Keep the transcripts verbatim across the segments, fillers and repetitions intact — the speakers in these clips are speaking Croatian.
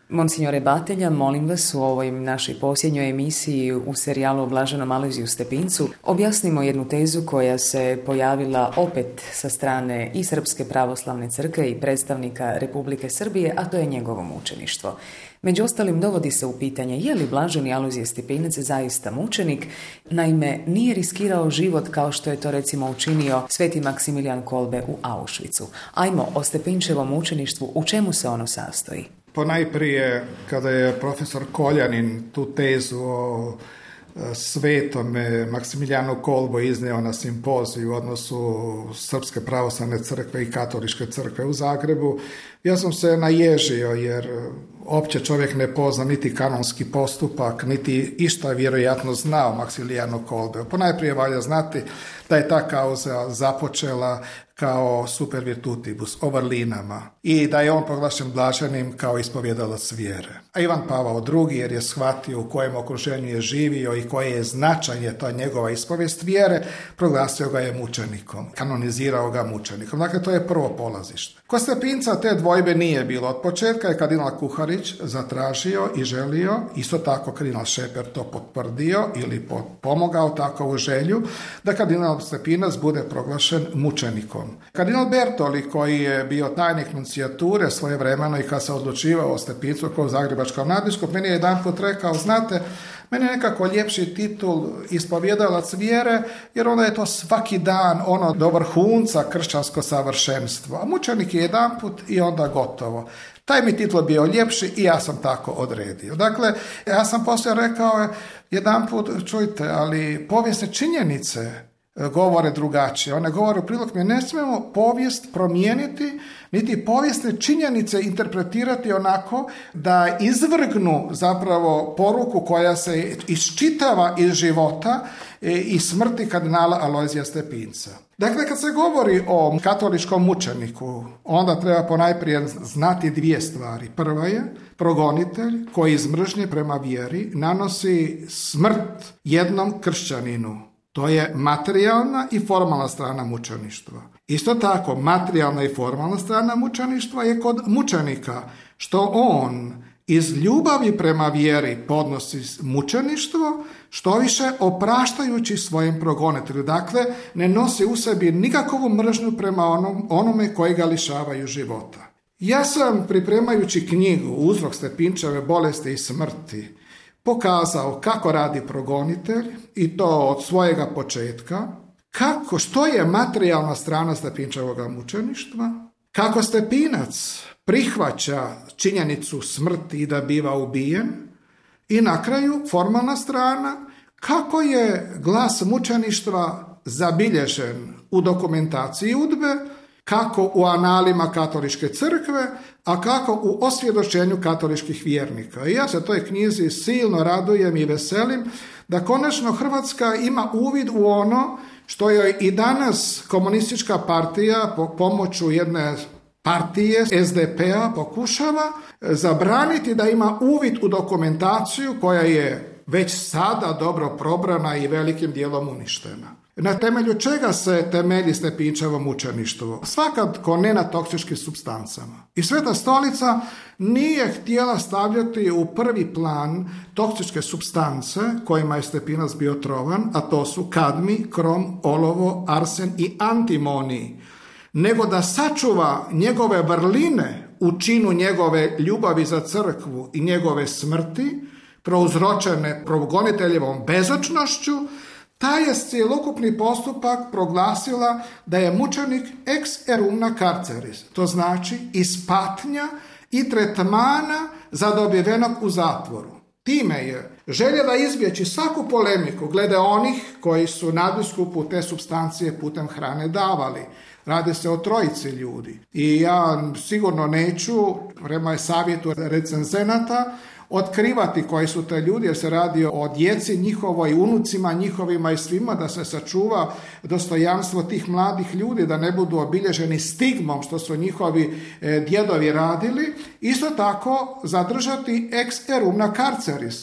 Monsignore Batelja, molim vas u ovoj našoj posljednjoj emisiji u serijalu o Blaženom Alojziju Stepincu objasnimo jednu tezu koja se pojavila opet sa strane i Srpske pravoslavne crkve i predstavnika Republike Srbije, a to je njegovo mučeništvo. Među ostalim dovodi se u pitanje je li Blaženi Alojzije Stepinac zaista mučenik, naime nije riskirao život kao što je to recimo učinio sveti Maksimilijan Kolbe u Auschwitzu. Ajmo o Stepinčevom mučeništvu, u čemu se ono sastoji? Ponajprije, kada je profesor Koljanin tu tezu o svetome Maksimilijanu Kolbo iznio na simpoziju u odnosu Srpske pravoslavne crkve i Katoličke crkve u Zagrebu, ja sam se naježio jer opće čovjek ne pozna niti kanonski postupak, niti išta vjerojatno znao Maksimilijanu Kolbe. Ponajprije valja znati da je ta kauza započela kao super virtutibus, o vrlinama, i da je on proglašen blaženim kao ispovjedalac vjere. A Ivan Pavao drugi, jer je shvatio u kojem okruženju je živio i koje je značenje ta njegova ispovijest vjere, proglasio ga je mučenikom, kanonizirao ga mučenikom. Dakle, to je prvo polazište. Kod Stepinca te dvojbe nije bilo. Od početka je kardinal Kuharić zatražio i želio, isto tako kardinal Šeper to potvrdio ili pomogao takovu želju, da kardinal Stepinac bude proglašen mučenikom. Kardinal Bertoli, koji je bio tajnik nuncijature svojevremeno i kad se odlučivao o Stepincu kao zagrebačkom nadbiskup, meni je jedanput rekao, znate, meni je nekako ljepši titul ispovjedalac vjere, jer onda je to svaki dan ono do vrhunca kršćansko savršenstvo. A mučenik je jedanput i onda gotovo. Taj mi titul bio ljepši i ja sam tako odredio. Dakle, ja sam poslije rekao jedanput, čujte, ali povijesne činjenice govore drugačije. One govore u prilog, mi ne smijemo povijest promijeniti, niti povijesne činjenice interpretirati onako da izvrgnu zapravo poruku koja se iščitava iz života i smrti kardinala Alojzija Stepinca. Dakle, kad se govori o katoličkom mučeniku, onda treba ponajprije znati dvije stvari. Prva je progonitelj koji iz mržnje prema vjeri nanosi smrt jednom kršćaninu. To je materijalna i formalna strana mučeništva. Isto tako, materijalna i formalna strana mučeništva je kod mučenika, što on iz ljubavi prema vjeri podnosi mučeništvo, što više opraštajući svojem progonitelju. Dakle, ne nosi u sebi nikakvu mržnju prema onom, onome koji ga lišavaju života. Ja sam, pripremajući knjigu Uzrok Stepinčeve bolesti i smrti, pokazao kako radi progonitelj i to od svojega početka, kako, što je materijalna strana Stepinčevoga mučeništva, kako Stepinac prihvaća činjenicu smrti i da biva ubijen i na kraju formalna strana, kako je glas mučeništva zabilježen u dokumentaciji udbe, kako u analima Katoličke crkve, a kako u osvjedočenju katoličkih vjernika. I ja se toj knjizi silno radujem i veselim da konačno Hrvatska ima uvid u ono što joj i danas komunistička partija po pomoću jedne partije es de pe a pokušava zabraniti da ima uvid u dokumentaciju koja je već sada dobro probrana i velikim dijelom uništena. Na temelju čega se temelji Stepinčevo mučeništvo? Svakako ne na toksičkim supstancama. I Sveta stolica nije htjela stavljati u prvi plan toksičke supstance kojima je Stepinac bio trovan, a to su kadmi, krom, olovo, arsen i antimoni, nego da sačuva njegove vrline u činu njegove ljubavi za crkvu i njegove smrti, prouzročene progoniteljevom bezočnošću. Ta je cjelokupni postupak proglasila da je mučenik ex erumna carceris, to znači iz patnja i tretmana zadobivenog u zatvoru. Time je željela izbjeći svaku polemiku glede onih koji su nadbiskupu te supstancije putem hrane davali. Radi se o trojici ljudi. I ja sigurno neću, prema je savjetu recenzenata, otkrivati koji su te ljudi, jer se radi o djeci njihovoj, unucima njihovima i svima, da se sačuva dostojanstvo tih mladih ljudi, da ne budu obilježeni stigmom što su njihovi e, djedovi radili. Isto tako zadržati ex erumna carceris.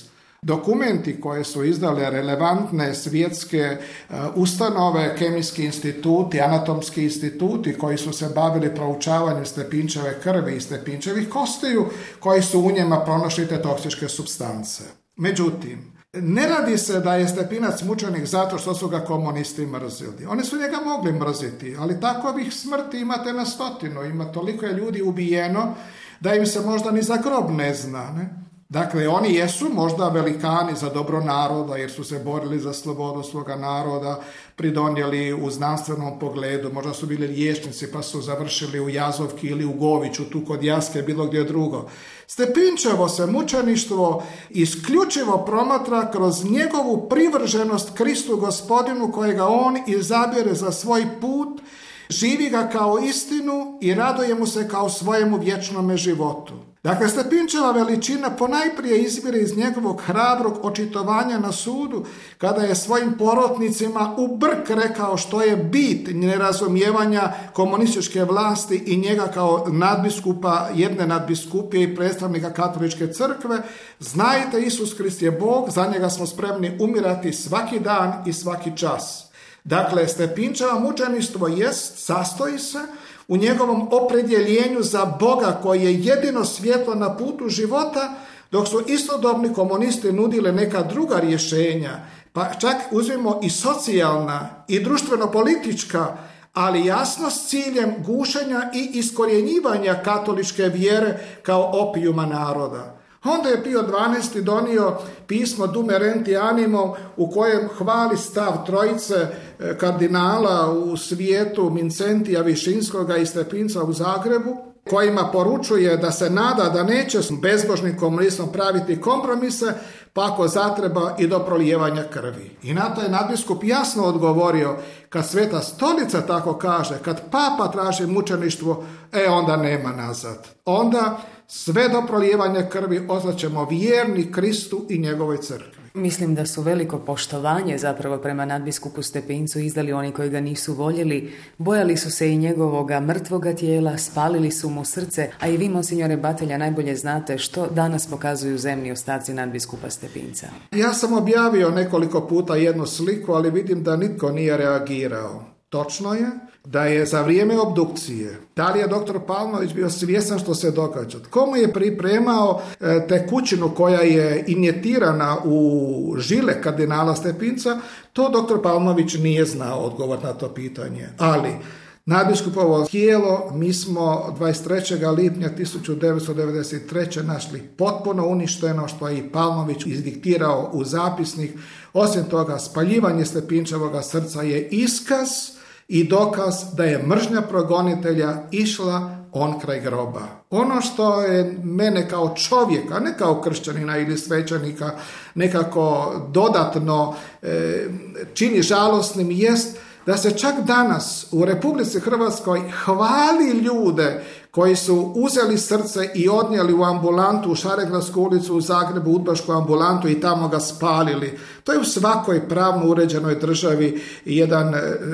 Dokumenti koje su izdale relevantne svjetske uh, ustanove, kemijski instituti, anatomski instituti koji su se bavili proučavanjem Stepinčeve krvi i Stepinčevih kostiju, koji su u njima pronašli te toksičke supstance. Međutim, ne radi se da je Stepinac mučenik zato što su ga komunisti mrzili. Oni su njega mogli mrziti, ali takovih smrti imate na stotinu. Ima toliko je ljudi ubijeno da im se možda ni za grob ne zna. Ne? Dakle, oni jesu možda velikani za dobro naroda, jer su se borili za slobodu svoga naroda, pridonijeli u znanstvenom pogledu, možda su bili liječnici pa su završili u Jazovki ili u Goviću, tu kod Jaske, bilo gdje drugo. Stepinčevo se mučeništvo isključivo promatra kroz njegovu privrženost Kristu Gospodinu, kojega on izabire za svoj put, živi ga kao istinu i raduje mu se kao svojemu vječnome životu. Dakle, Stepinčeva veličina ponajprije izvire iz njegovog hrabrog očitovanja na sudu, kada je svojim porotnicima u brk rekao što je bit nerazumijevanja komunističke vlasti i njega kao nadbiskupa, jedne nadbiskupije i predstavnika katoličke crkve. Znajte, Isus Krist je Bog, za njega smo spremni umirati svaki dan i svaki čas. Dakle, Stepinčeva mučeništvo jest, sastoji se u njegovom opredjeljenju za Boga koji je jedino svjetlo na putu života, dok su istodobni komunisti nudile neka druga rješenja, pa čak uzmimo i socijalna i društveno-politička, ali jasno s ciljem gušenja i iskorjenjivanja katoličke vjere kao opijuma naroda. Onda je Pio dvanaesti donio pismo Dumerenti Animo u kojem hvali stav trojice kardinala u svijetu, Mincentija Višinskoga i Stepinca u Zagrebu, kojima poručuje da se nada da neće s bezbožnim komunistom praviti kompromise, pa ako zatreba i do prolijevanja krvi. I na to je nadbiskup jasno odgovorio, kad Sveta Stolica tako kaže, kad Papa traži mučeništvo, e onda nema nazad. Onda sve do prolijevanja krvi ostaćemo vjerni Kristu i njegovoj crkvi. Mislim da su veliko poštovanje zapravo prema nadbiskupu Stepincu izdali oni koji ga nisu voljeli, bojali su se i njegovoga mrtvoga tijela, spalili su mu srce, a i vi, monsignore Batelja, najbolje znate što danas pokazuju zemni ostaci nadbiskupa Stepinca. Ja sam objavio nekoliko puta jednu sliku, ali vidim da nitko nije reagirao. Točno je da je za vrijeme obdukcije, da li je doktor Palmović bio svjestan što se događa, tko mu je pripremao e, tekućinu koja je injetirana u žile kardinala Stepinca, to doktor Palmović nije znao odgovor na to pitanje. Ali nadbiskupovo tijelo mi smo dvadeset trećeg lipnja tisuću devetsto devedeset treće našli potpuno uništeno, što je i Palmović izdiktirao u zapisnik. Osim toga, spaljivanje Stepinčevoga srca je iskaz i dokaz da je mržnja progonitelja išla on kraj groba. Ono što je mene kao čovjeka, ne kao kršćanina ili svećenika, nekako dodatno e, čini žalosnim jest da se čak danas u Republici Hrvatskoj hvali ljude koji su uzeli srce i odnijeli u ambulantu u Šaregradsku ulicu u Zagrebu, udbašku ambulantu i tamo ga spalili. To je u svakoj pravno uređenoj državi jedan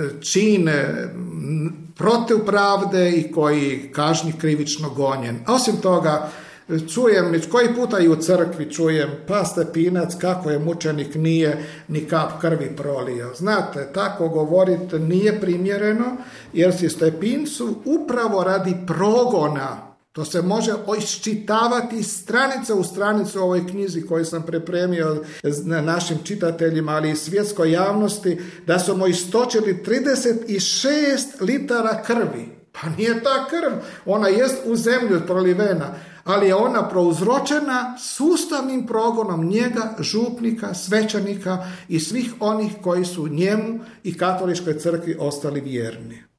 čin protiv pravde i koji kažnji krivično gonjen. A osim toga, čujem, koji puta i u crkvi čujem, pa Stepinac kako je mučenik nije ni kap krvi prolio. Znate, tako govoriti nije primjereno, jer si Stepincu upravo radi progona, to se može iščitavati stranica u stranicu u ovoj knjizi koju sam pripremio našim čitateljima, ali i svjetskoj javnosti, da su mu istočili trideset šest litara krvi. Pa nije ta krv, ona jest u zemlju prolivena, ali je ona prouzročena sustavnim progonom njega, župnika, svećenika i svih onih koji su njemu i katoličkoj crkvi ostali vjerni.